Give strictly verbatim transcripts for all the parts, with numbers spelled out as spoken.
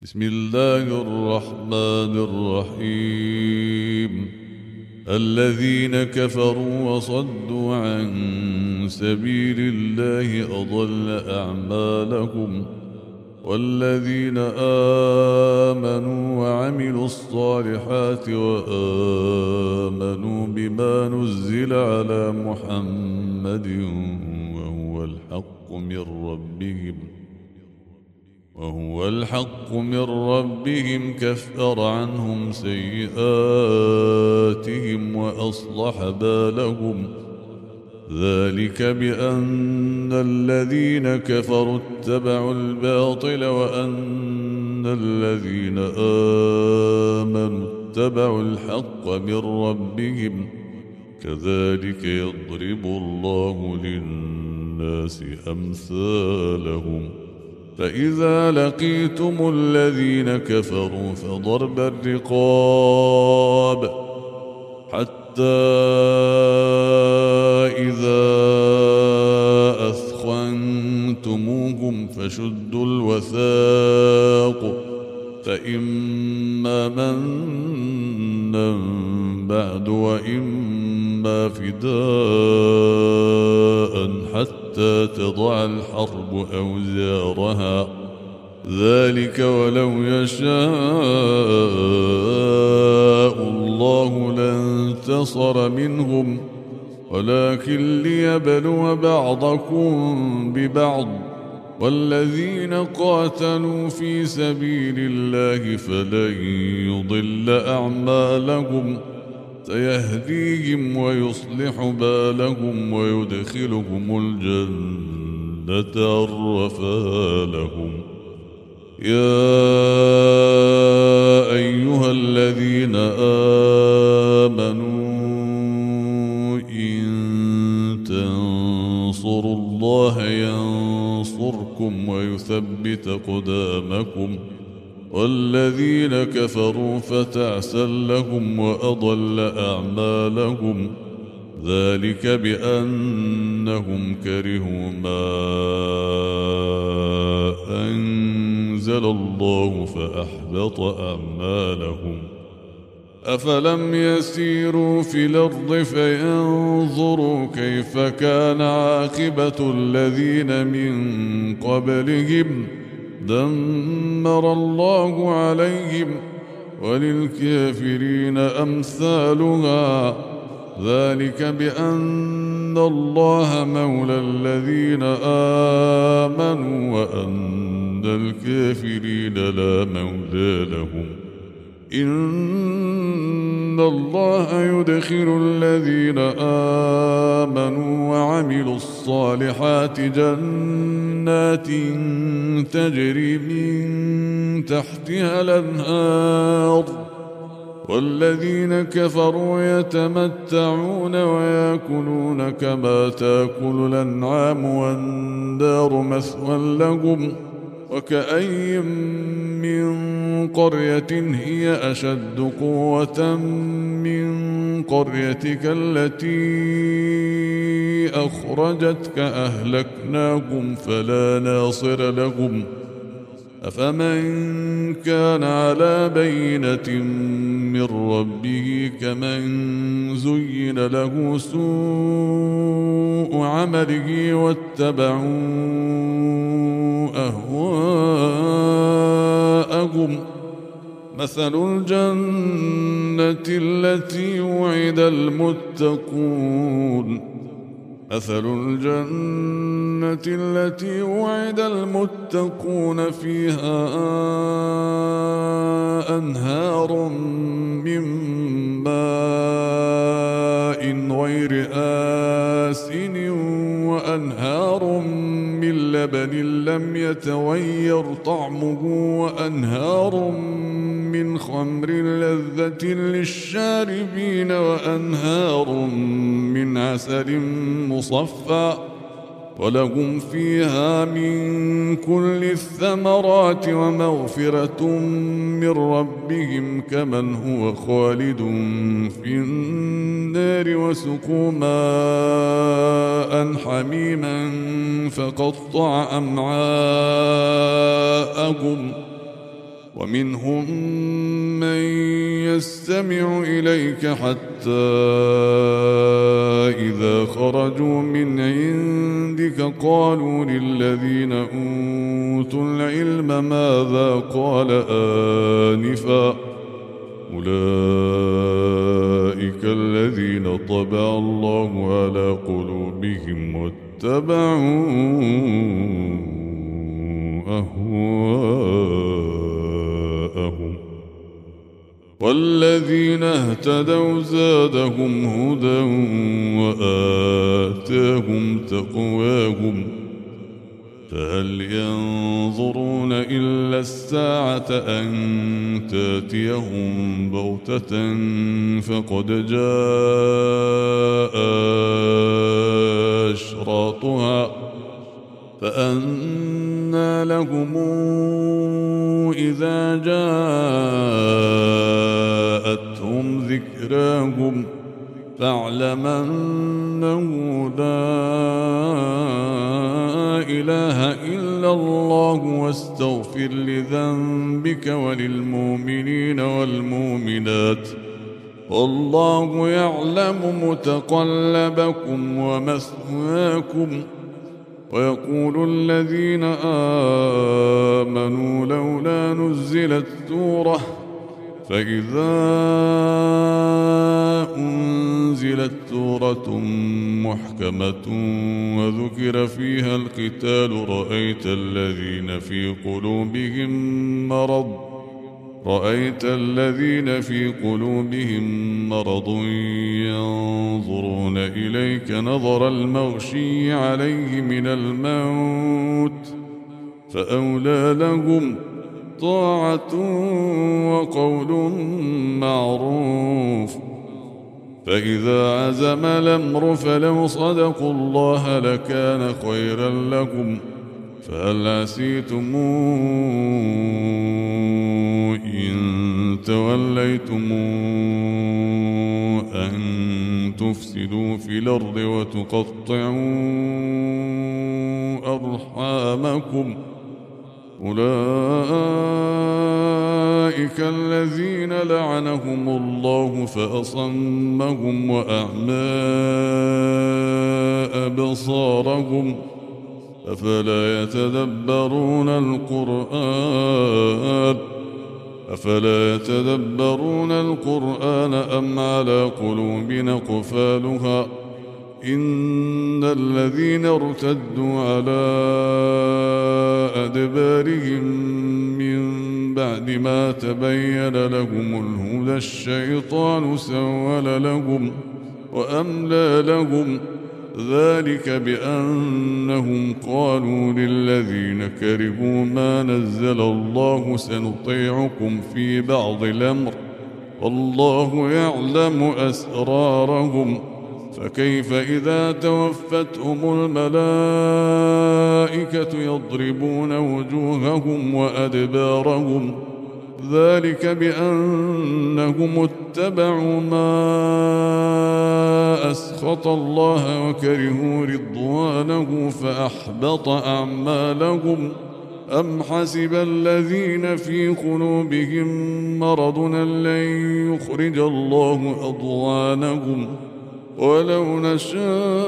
بسم الله الرحمن الرحيم. الذين كفروا وصدوا عن سبيل الله أضل أعمالهم، والذين آمنوا وعملوا الصالحات وآمنوا بما نزل على محمد وهو الحق من ربهم وهو الحق من ربهم كفر عنهم سيئاتهم وأصلح بالهم. ذلك بأن الذين كفروا اتبعوا الباطل وأن الذين آمنوا اتبعوا الحق من ربهم، كذلك يضرب الله للناس أمثالهم. فإذا لقيتم الذين كفروا فضرب الرقاب حتى إذا أثخنتموهم فشدوا الوثاق، فإما منا بعد وإما فداء حتى تضع الحرب أوزارها، ذلك ولو يشاء الله لانتصر منهم، ولكن ليبلو بعضكم ببعض، والذين قاتلوا في سبيل الله فلن يضل أعمالهم، سيهديهم ويصلح بالهم ويدخلهم الجنة عرفها لهم. يا أيها الذين آمنوا إن تنصروا الله ينصركم ويثبت قدامكم، والذين كفروا فتعسا لهم وأضل أعمالهم. ذلك بأنهم كرهوا ما أنزل الله فأحبط أعمالهم. أفلم يسيروا في الأرض فينظروا كيف كان عاقبة الذين من قبلهم، دمر الله عليهم وللكافرين أمثالها. ذلك بأن الله مولى الذين آمنوا وأن الكافرين لا مولى لهم. إن الله يدخل الذين آمنوا وعملوا الصالحات جنات تجري من تحتها الأنهار، والذين كفروا يتمتعون ويأكلون كما تأكل الأنعام والنار مثوى لهم. وكأي من قرية هي أشد قوة من قريتك التي أخرجتك أهلكناكم فلا ناصر لهم. أفمن كان على بينة من ربه كمن زين له سوء عمله واتبعوا أهواءهم. مثل الجنة التي وعد المتقون مثل الجنة التي وعد المتقون فيها أنهار من ماء غير آسن وأنهار من لبن لم يتغير طعمه وأنهار من خمر لذة للشاربين وأنهار من عسل مصفى، ولهم فيها من كل الثمرات ومغفرة من ربهم كمن هو خالد في النار، وسقوا ماء حميما فقطع أمعاءهم. ومنهم من يستمع إليك حتى إذا خرجوا من عندك قالوا للذين أوتوا العلم ماذا قال آنفا أولئك الذين طبع الله على قلوبهم واتبعوا أهواءهم والذين اهتدوا زادهم هدى وآتاهم تقواهم فهل ينظرون إلا الساعة أن تاتيهم بغتة فقد جاء أشراطها فأنى لهم إذا جاءتهم ذكراهم فاعلم أنه لا إله إلا الله واستغفر لذنبك وللمؤمنين والمؤمنات والله يعلم متقلبكم ومثواكم. ويقول الذين آمنوا لولا نزلت سورة فإذا أنزلت سورة محكمة وذكر فيها القتال رأيت الذين في قلوبهم مرض رأيت الذين في قلوبهم مرض ينظرون إليك نظر المغشي عليه من الموت فأولى لهم طاعة وقول معروف. فإذا عزم الأمر فلو صدقوا الله لكان خيرا لكم فهل عسيتم إن توليتم أن تفسدوا في الأرض وتقطعوا أرحامكم أولئك الذين لعنهم الله فأصمهم وأعمى أبصارهم أفلا يتدبرون القرآن أفلا يتدبرون القرآن أم على قلوب أقفالها إن الذين ارتدوا على أدبارهم من بعد ما تبين لهم الهدى الشيطان سول لهم وأملى لهم ذلك بأنهم قالوا للذين كرهوا ما نزل الله سنطيعكم في بعض الأمر والله يعلم أسرارهم فكيف إذا توفتهم الملائكة يضربون وجوههم وأدبارهم ذلك بأنهم اتبعوا ما أسخط الله وكرهوا رضوانه فأحبط أعمالهم أم حسب الذين في قلوبهم مرض أن لن يخرج الله أضغانهم ولو نشاء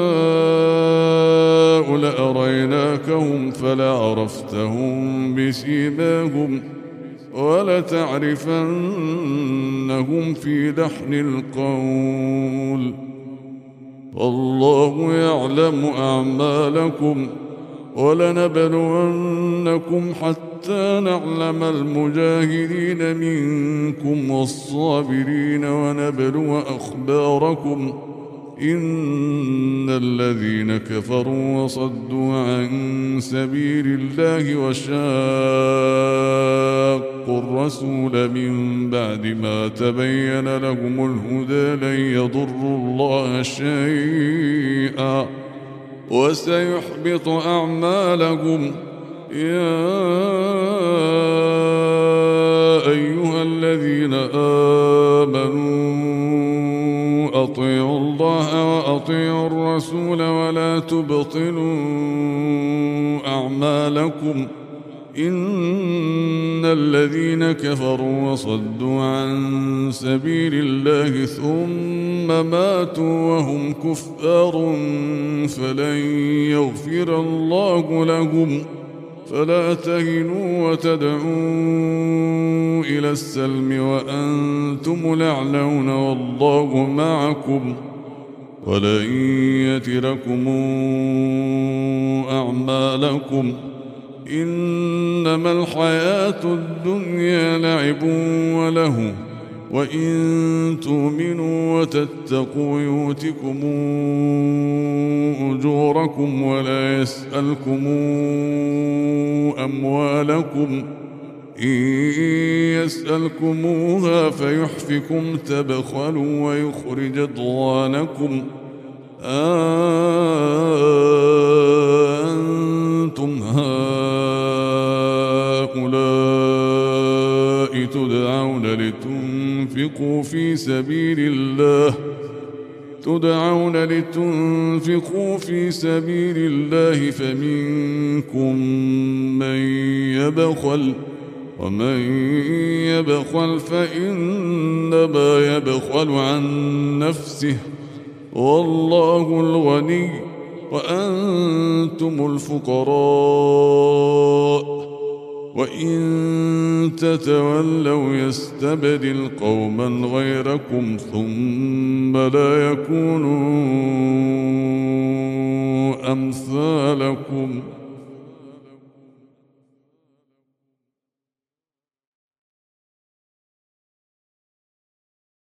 لأريناكهم فلعرفتهم بسيماهم ولتعرفنهم في لحن القول والله يعلم أعمالكم ولنبلونكم حتى نعلم المجاهدين منكم والصابرين ونبلو أخباركم إن الذين كفروا وصدوا عن سبيل الله وشاقوا الرسول من بعد ما تبين لهم الهدى لن يضروا الله شيئا وسيحبط أعمالهم يا أيها الذين آمنوا أطيعوا الله وأطيعوا الرسول ولا تبطلوا أعمالكم إن الذين كفروا وصدوا عن سبيل الله ثم ماتوا وهم كفار فلن يغفر الله لهم فلا تهنوا وتدعوا إلى السلم وأنتم الأعلون والله معكم ولن يتركم أعمالكم إنما الحياة الدنيا لعب وله وإن تؤمنوا وتتقوا يؤتكم أجوركم ولا يسألكم أموالكم إن يسألكموها فيحفكم تبخلوا ويخرج أضغانكم أنتم هؤلاء تدعون لتنفقوا في سبيل الله تدعون لتنفقوا في سبيل الله فمنكم من يبخل ومن يبخل فإنما يبخل عن نفسه والله الغني وأنتم الفقراء وإن تتولوا يستبدل قوما غيركم ثم لا يكونوا أمثالكم.